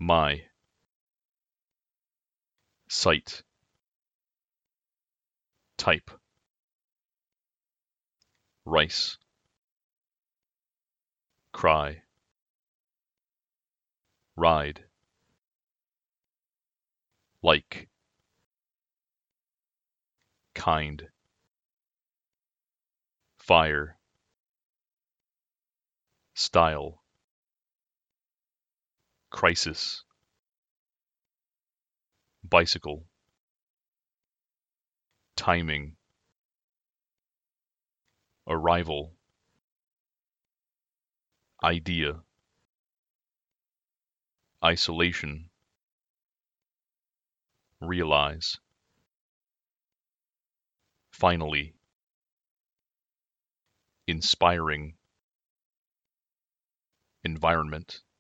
my, sight, type, rice, cry, ride, like, kind, fire, style, crisis, bicycle, timing, arrival, idea, isolation, realize, finally, inspiring, environment,